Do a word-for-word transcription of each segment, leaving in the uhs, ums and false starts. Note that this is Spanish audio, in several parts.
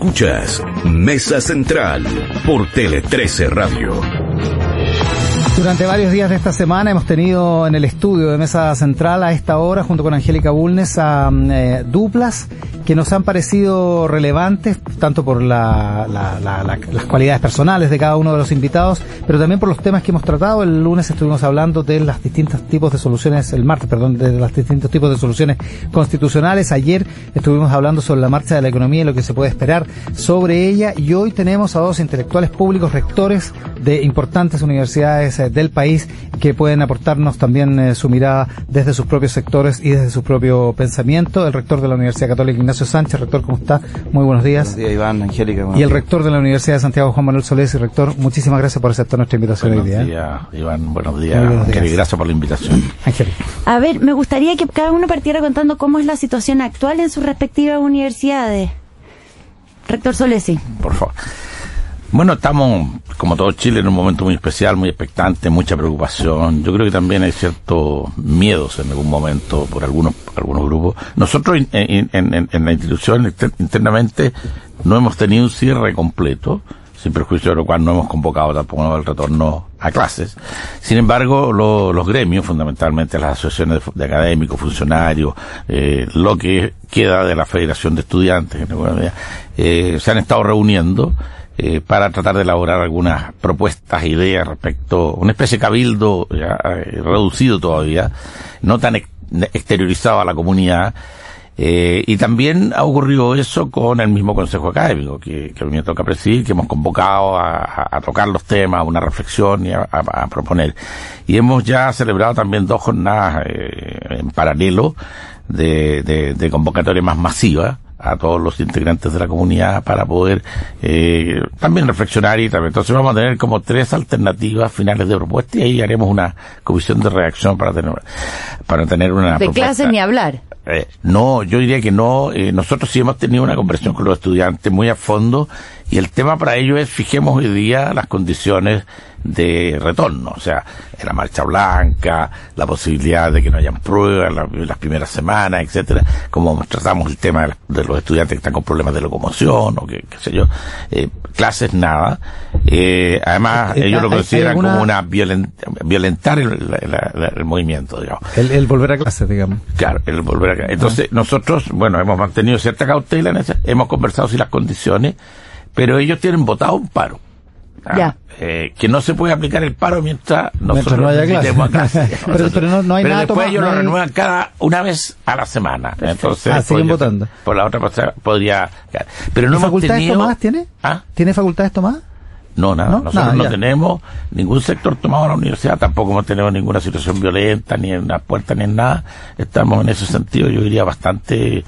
Escuchas Mesa Central por Tele trece Radio. Durante varios días de esta semana hemos tenido en el estudio de Mesa Central a esta hora, junto con Angélica Bulnes, a eh, duplas que nos han parecido relevantes, tanto por la, la, la, la, las cualidades personales de cada uno de los invitados, pero también por los temas que hemos tratado. El lunes estuvimos hablando de los distintos tipos de soluciones, el martes, perdón, de los distintos tipos de soluciones constitucionales. Ayer estuvimos hablando sobre la marcha de la economía y lo que se puede esperar sobre ella, y hoy tenemos a dos intelectuales públicos, rectores de importantes universidades eh, del país, que pueden aportarnos también eh, su mirada desde sus propios sectores y desde su propio pensamiento. El rector de la Universidad Católica, Ignacio Sánchez. Rector, ¿cómo está? Muy buenos días. Buenos días, Iván, Angélica. Y el rector de la Universidad de Santiago, Juan Manuel Solés. Y rector, muchísimas gracias por aceptar nuestra invitación hoy día. Buenos días, Iván. Buenos días, Angélica. Gracias por la invitación. Angélica. A ver, me gustaría que cada uno partiera contando cómo es la situación actual en sus respectivas universidades. Rector Solés. Por favor. Bueno, estamos, como todo Chile, en un momento muy especial, muy expectante, mucha preocupación. Yo creo que también hay ciertos miedos en algún momento por algunos algunos grupos. Nosotros en, en, en, en la institución internamente no hemos tenido un cierre completo, sin perjuicio de lo cual no hemos convocado tampoco el retorno a clases. Sin embargo, lo, los gremios, fundamentalmente las asociaciones de, de académicos, funcionarios, eh, lo que queda de la Federación de Estudiantes, eh, se han estado reuniendo Eh, para tratar de elaborar algunas propuestas, ideas respecto a una especie de cabildo ya, eh, reducido todavía, no tan ex exteriorizado a la comunidad, eh, y también ha ocurrido eso con el mismo Consejo Académico, que, que a mí me toca presidir, que hemos convocado a, a, a tocar los temas, a una reflexión y a, a, a proponer. Y hemos ya celebrado también dos jornadas eh, en paralelo de, de, de convocatoria más masiva a todos los integrantes de la comunidad para poder eh, también reflexionar y también. Entonces vamos a tener como tres alternativas finales de propuesta y ahí haremos una comisión de reacción para tener para tener una de propuesta. clase ni hablar. Eh, no, yo diría que no. Eh, nosotros sí hemos tenido una conversación con los estudiantes muy a fondo y el tema para ello es fijemos hoy día las condiciones de retorno, o sea, la marcha blanca, la posibilidad de que no hayan pruebas la, las primeras semanas, etcétera, como tratamos el tema de, la, de los estudiantes que están con problemas de locomoción o que, qué sé yo, eh, clases nada, eh, además eh, ellos lo consideran alguna... como una violent, violentar el, la, la, el movimiento, digamos. El, el volver a clase, digamos. Claro, el volver a clase. Entonces ah. nosotros, bueno, hemos mantenido cierta cautela en esa, hemos conversado si las condiciones, pero ellos tienen votado un paro. Ah, ya. Eh, que no se puede aplicar el paro mientras nosotros no haya clase. clase pero, pero no, no hay pero nada después toma, ellos no lo hay... renuevan cada una vez a la semana. Entonces ah, siguen votando. Por la otra parte podría. Pero no hemos facultades tenido... tomadas tiene? ¿Ah? ¿Tiene facultades tomadas? No, nada. ¿No? Nosotros nada, no ya. tenemos ningún sector tomado en la universidad, tampoco hemos tenido ninguna situación violenta, ni en las puertas, ni en nada. Estamos en ese sentido, yo diría, bastante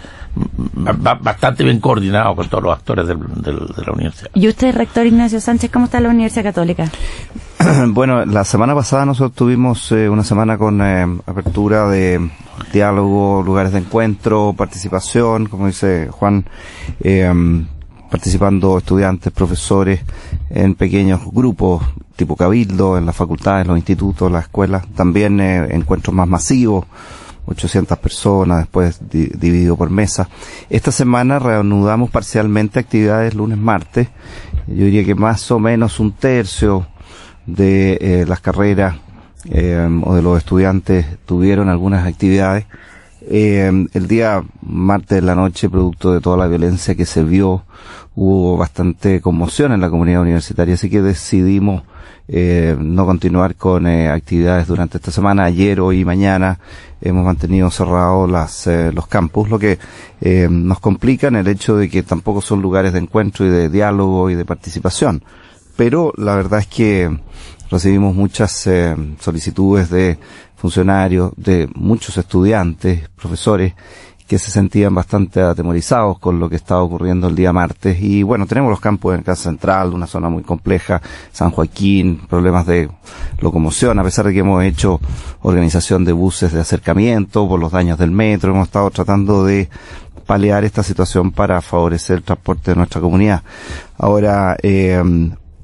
bastante bien coordinados con todos los actores del, del, de la universidad. ¿Y usted, rector Ignacio Sánchez, cómo está la Universidad Católica? Bueno, la semana pasada nosotros tuvimos eh, una semana con eh, apertura de diálogo, lugares de encuentro, participación, como dice Juan, eh, participando estudiantes, profesores en pequeños grupos tipo cabildo, en las facultades, los institutos, las escuelas, también eh, encuentros más masivos, ochocientas personas, después di dividido por mesa. Esta semana reanudamos parcialmente actividades lunes, martes. Yo diría que más o menos un tercio de eh, las carreras eh, o de los estudiantes tuvieron algunas actividades. Eh, el día martes de la noche, producto de toda la violencia que se vio, hubo bastante conmoción en la comunidad universitaria, así que decidimos eh, no continuar con eh, actividades durante esta semana. Ayer, hoy y mañana hemos mantenido cerrados las, eh, los campus, lo que eh, nos complica en el hecho de que tampoco son lugares de encuentro y de diálogo y de participación. Pero la verdad es que recibimos muchas eh, solicitudes de funcionarios, de muchos estudiantes, profesores, que se sentían bastante atemorizados con lo que estaba ocurriendo el día martes. Y bueno, tenemos los campus en Casa Central, una zona muy compleja, San Joaquín, problemas de locomoción, a pesar de que hemos hecho organización de buses de acercamiento por los daños del metro, hemos estado tratando de paliar esta situación para favorecer el transporte de nuestra comunidad. Ahora, eh,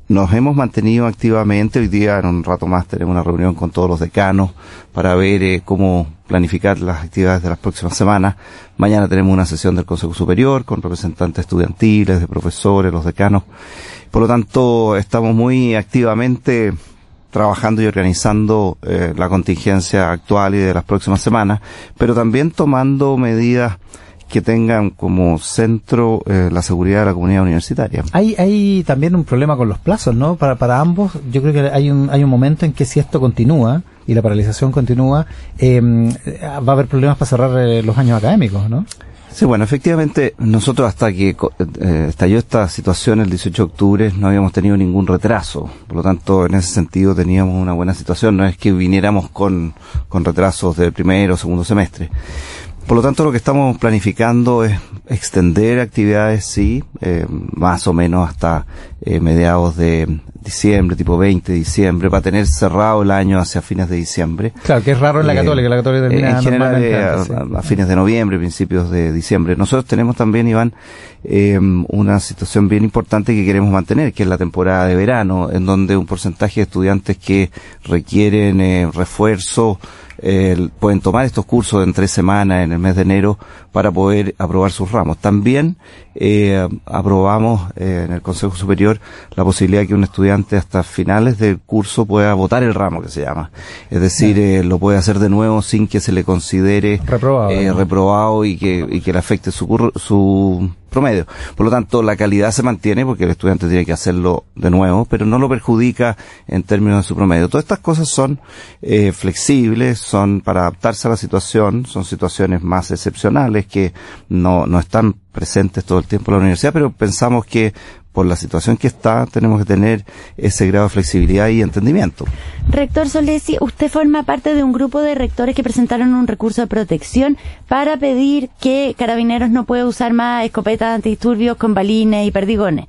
nos hemos mantenido activamente. Hoy día, en un rato más, tenemos una reunión con todos los decanos para ver eh, cómo planificar las actividades de las próximas semanas. Mañana tenemos una sesión del Consejo Superior con representantes estudiantiles, de profesores, los decanos. Por lo tanto, estamos muy activamente trabajando y organizando eh, la contingencia actual y de las próximas semanas, pero también tomando medidas que tengan como centro eh, la seguridad de la comunidad universitaria. Hay hay también un problema con los plazos, ¿no? Para para ambos, yo creo que hay un hay un momento en que si esto continúa y la paralización continúa, eh, va a haber problemas para cerrar eh, los años académicos, ¿no? Sí, bueno, efectivamente, nosotros hasta que eh, estalló esta situación el dieciocho de octubre no habíamos tenido ningún retraso. Por lo tanto, en ese sentido teníamos una buena situación. No es que viniéramos con, con retrasos del primero o segundo semestre. Por lo tanto, lo que estamos planificando es extender actividades, sí, eh, más o menos hasta eh, mediados de diciembre, tipo veinte de diciembre, para tener cerrado el año hacia fines de diciembre. Claro, que es raro en la eh, Católica, la Católica termina en general eh, antes, a, sí. a fines de noviembre, principios de diciembre. Nosotros tenemos también, Iván, eh, una situación bien importante que queremos mantener, que es la temporada de verano, en donde un porcentaje de estudiantes que requieren eh, refuerzo Eh, pueden tomar estos cursos en tres semanas en el mes de enero para poder aprobar sus ramos. También eh, aprobamos eh, en el Consejo Superior la posibilidad de que un estudiante hasta finales del curso pueda votar el ramo, que se llama. Es decir, eh, lo puede hacer de nuevo sin que se le considere reprobado, eh, ¿no? reprobado y que, y que le afecte su, curr- su promedio. Por lo tanto, la calidad se mantiene porque el estudiante tiene que hacerlo de nuevo, pero no lo perjudica en términos de su promedio. Todas estas cosas son eh, flexibles, son para adaptarse a la situación, son situaciones más excepcionales que no, no están presentes todo el tiempo en la universidad, pero pensamos que por la situación que está, tenemos que tener ese grado de flexibilidad y entendimiento. Rector Solesi, usted forma parte de un grupo de rectores que presentaron un recurso de protección para pedir que Carabineros no pueda usar más escopetas antidisturbios con balines y perdigones.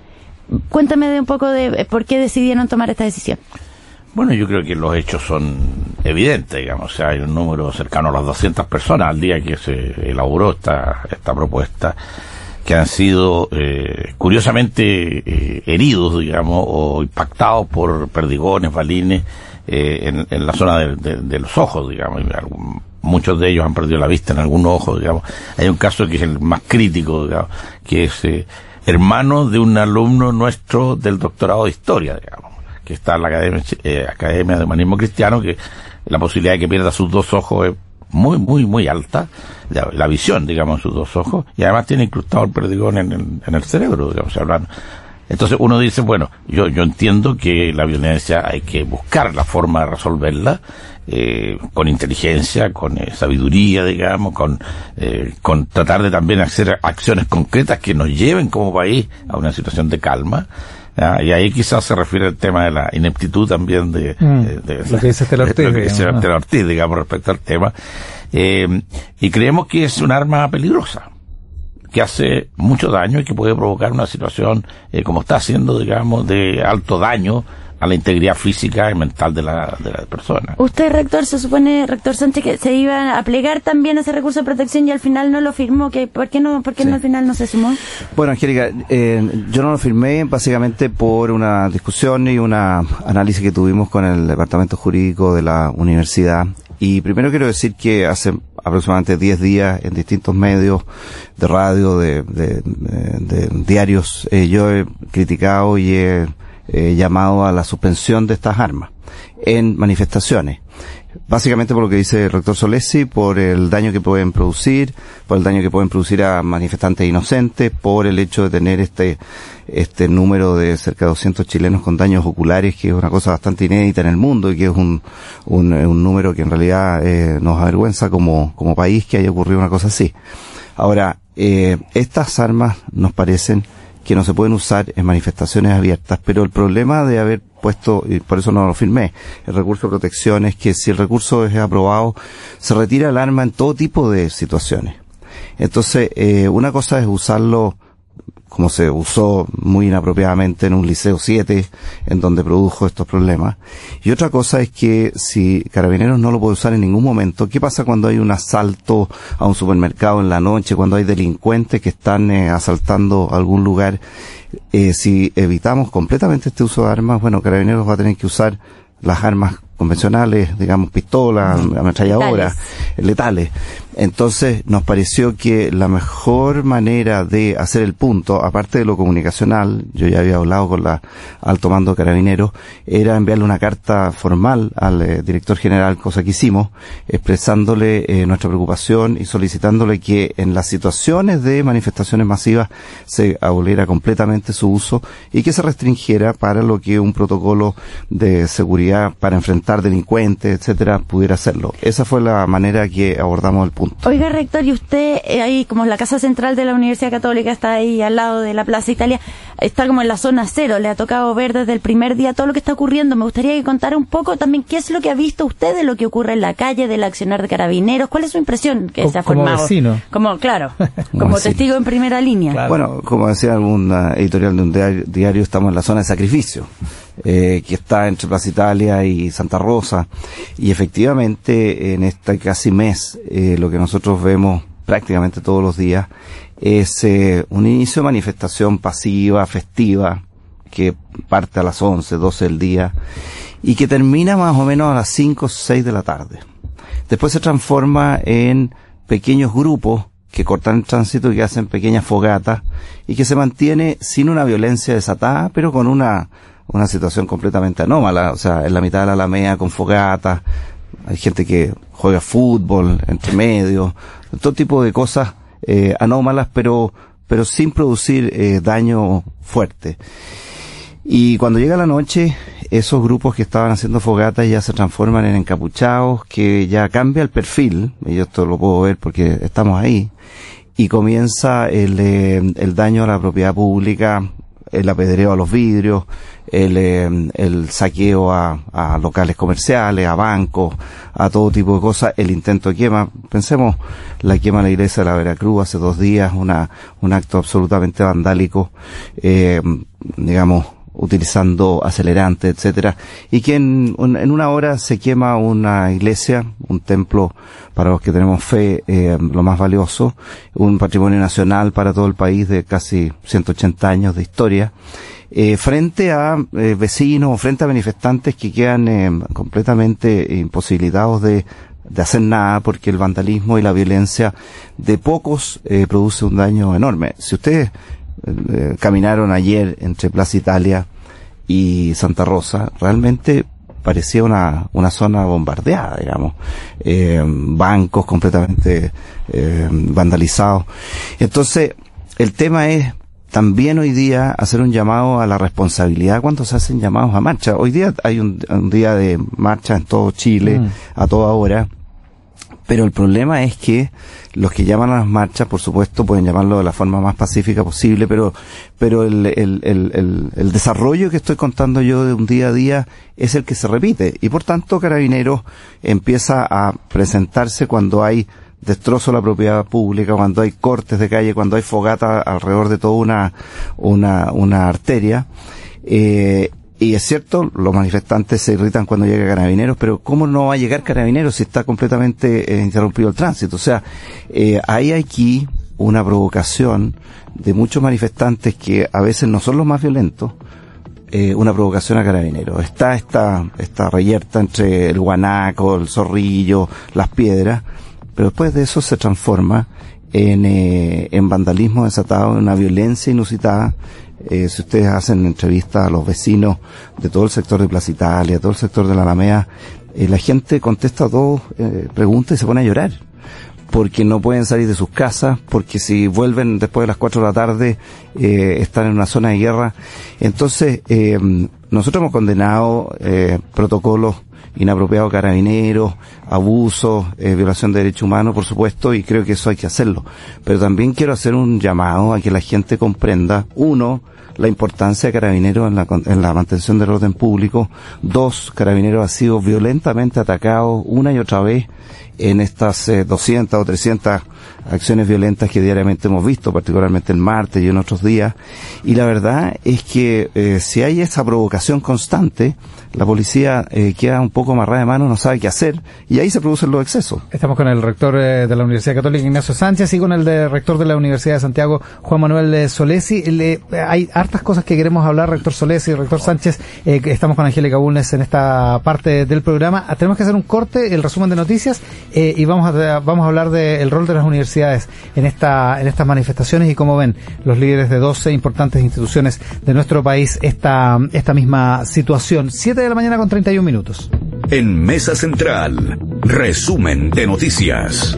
Cuéntame de un poco de por qué decidieron tomar esta decisión. Bueno, yo creo que los hechos son evidentes, digamos. O sea, hay un número cercano a las doscientas personas al día que se elaboró esta, esta propuesta, que han sido eh, curiosamente eh, heridos, digamos, o impactados por perdigones, balines, eh, en, en la zona de, de, de los ojos, digamos. Y algún, muchos de ellos han perdido la vista en algún ojo, digamos. Hay un caso que es el más crítico, digamos, que es eh, hermano de un alumno nuestro del doctorado de Historia, digamos, que está en la Academia, eh, Academia de Humanismo Cristiano, que la posibilidad de que pierda sus dos ojos es muy, muy, muy alta, la, la visión, digamos, en sus dos ojos, y además tiene incrustado el perdigón en el, en el cerebro, digamos, hablando. Entonces uno dice, bueno, yo, yo entiendo que la violencia hay que buscar la forma de resolverla, eh, con inteligencia, con eh, sabiduría, digamos, con, eh, con tratar de también hacer acciones concretas que nos lleven como país a una situación de calma. ¿Ya? Y ahí quizás se refiere al tema de la ineptitud también de, mm, de, de lo que dice Estela Ortiz, lo que dice digamos, Estela Ortiz, digamos, respecto al tema. Eh, y creemos que es un arma peligrosa, que hace mucho daño y que puede provocar una situación, eh, como está haciendo, digamos, de alto daño a la integridad física y mental de la, de la persona. Usted, rector, se supone, rector Sánchez, que se iba a plegar también a ese recurso de protección y al final no lo firmó. ¿Qué, ¿Por qué no, por qué Sí. no al final no se sumó? Bueno, Angélica, eh, yo no lo firmé básicamente por una discusión y un análisis que tuvimos con el departamento jurídico de la universidad. Y primero quiero decir que hace aproximadamente diez días en distintos medios de radio, de, de, de, de diarios, eh, yo he criticado y he eh, llamado a la suspensión de estas armas en manifestaciones. Básicamente por lo que dice el rector Solesi, por el daño que pueden producir, por el daño que pueden producir a manifestantes inocentes, por el hecho de tener este este número de cerca de doscientos chilenos con daños oculares, que es una cosa bastante inédita en el mundo y que es un un, un número que en realidad eh, nos avergüenza como como país que haya ocurrido una cosa así. Ahora, eh, estas armas nos parecen que no se pueden usar en manifestaciones abiertas, pero el problema de haber puesto, y por eso no lo firmé, el recurso de protección es que si el recurso es aprobado, se retira el arma en todo tipo de situaciones. Entonces, eh, una cosa es usarlo como se usó muy inapropiadamente en un Liceo siete, en donde produjo estos problemas. Y otra cosa es que si Carabineros no lo puede usar en ningún momento, ¿qué pasa cuando hay un asalto a un supermercado en la noche, cuando hay delincuentes que están eh, asaltando algún lugar? Eh, si evitamos completamente este uso de armas, bueno, Carabineros va a tener que usar las armas convencionales, digamos, pistolas, ametralladoras, letales. letales. Entonces, nos pareció que la mejor manera de hacer el punto, aparte de lo comunicacional, yo ya había hablado con la alto mando de Carabineros, era enviarle una carta formal al eh, director general, cosa que hicimos, expresándole eh, nuestra preocupación y solicitándole que en las situaciones de manifestaciones masivas se aboliera completamente su uso y que se restringiera para lo que un protocolo de seguridad para enfrentar delincuentes, etcétera, pudiera hacerlo. Esa fue la manera que abordamos el punto. Oiga, rector, y usted, eh, ahí como la Casa Central de la Universidad Católica está ahí al lado de la Plaza Italia, está como en la zona cero, le ha tocado ver desde el primer día todo lo que está ocurriendo. Me gustaría que contara un poco también qué es lo que ha visto usted de lo que ocurre en la calle, del accionar de Carabineros, cuál es su impresión que se ha formado. Como vecino. Como, claro, como testigo en primera línea. Claro. Bueno, como decía algún editorial de un diario, diario, estamos en la zona de sacrificio. Eh, que está entre Plaza Italia y Santa Rosa, y efectivamente en este casi mes eh, lo que nosotros vemos prácticamente todos los días es eh, un inicio de manifestación pasiva, festiva, que parte a las once, doce del día y que termina más o menos a las cinco o seis de la tarde. Después se transforma en pequeños grupos que cortan el tránsito y que hacen pequeñas fogatas y que se mantiene sin una violencia desatada, pero con una una situación completamente anómala, o sea, en la mitad de la Alameda con fogatas, hay gente que juega fútbol entre medio, todo tipo de cosas eh, anómalas, pero pero sin producir eh, daño fuerte. Y cuando llega la noche, esos grupos que estaban haciendo fogatas ya se transforman en encapuchados, que ya cambia el perfil, y yo esto lo puedo ver porque estamos ahí, y comienza el, eh, el daño a la propiedad pública, el apedreo a los vidrios, el, eh, el saqueo a, a locales comerciales, a bancos, a todo tipo de cosas, el intento de quema. Pensemos la quema de la iglesia de la Veracruz hace dos días, una, un acto absolutamente vandálico, eh, digamos, utilizando acelerantes, etcétera, y que en, en una hora se quema una iglesia, un templo para los que tenemos fe, eh, lo más valioso, un patrimonio nacional para todo el país de casi ciento ochenta años de historia, eh, frente a eh, vecinos, frente a manifestantes que quedan eh, completamente imposibilitados de de hacer nada, porque el vandalismo y la violencia de pocos eh, produce un daño enorme. Si ustedes Eh, caminaron ayer entre Plaza Italia y Santa Rosa, realmente parecía una una zona bombardeada, digamos, eh, bancos completamente eh, vandalizados. Entonces, el tema es también hoy día hacer un llamado a la responsabilidad cuando se hacen llamados a marcha. Hoy día hay un, un día de marcha en todo Chile, mm. a toda hora. Pero el problema es que los que llaman a las marchas, por supuesto, pueden llamarlo de la forma más pacífica posible, pero pero el, el, el, el, el desarrollo que estoy contando yo de un día a día es el que se repite. Y por tanto, Carabineros empieza a presentarse cuando hay destrozo de la propiedad pública, cuando hay cortes de calle, cuando hay fogata alrededor de toda una, una, una arteria. Eh, Y es cierto, los manifestantes se irritan cuando llega Carabineros, pero ¿cómo no va a llegar Carabineros si está completamente eh, interrumpido el tránsito? O sea, eh, hay aquí una provocación de muchos manifestantes que a veces no son los más violentos, eh, una provocación a Carabineros. Está esta, esta reyerta entre el guanaco, el zorrillo, las piedras, pero después de eso se transforma en, eh, en vandalismo desatado, en una violencia inusitada. Eh, si ustedes hacen entrevistas a los vecinos de todo el sector de Plaza Italia, todo el sector de la Alameda, eh, la gente contesta dos eh, preguntas y se pone a llorar, porque no pueden salir de sus casas, porque si vuelven después de las cuatro de la tarde eh, están en una zona de guerra. Entonces, eh, nosotros hemos condenado eh, protocolos inapropiados de Carabineros, abusos, eh, violación de derechos humanos, por supuesto, y creo que eso hay que hacerlo. Pero también quiero hacer un llamado a que la gente comprenda, uno, la importancia de Carabineros en la, en la mantención del orden público. Dos, Carabineros ha sido violentamente atacado una y otra vez en estas eh, doscientas o trescientas acciones violentas que diariamente hemos visto, particularmente el martes y en otros días. Y la verdad es que eh, si hay esa provocación constante, la policía eh, queda un poco amarrada de manos, no sabe qué hacer, y ahí se producen los excesos. Estamos con el rector eh, de la Universidad Católica, Ignacio Sánchez, y con el de rector de la Universidad de Santiago, Juan Manuel eh, Solesi. Le, hay hartas cosas que queremos hablar, rector Solesi, rector Sánchez. Eh, estamos con Angélica Bulnes en esta parte del programa. Ah, tenemos que hacer un corte, el resumen de noticias, eh, y vamos a vamos a hablar del rol de las universidades en esta en estas manifestaciones y cómo ven los líderes de doce importantes instituciones de nuestro país esta esta misma situación. Siete de la mañana con treinta y un minutos. En Mesa Central, resumen de noticias.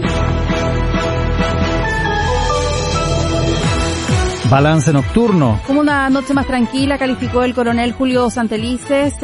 Balance nocturno. Como una noche más tranquila, calificó el coronel Julio Santelices.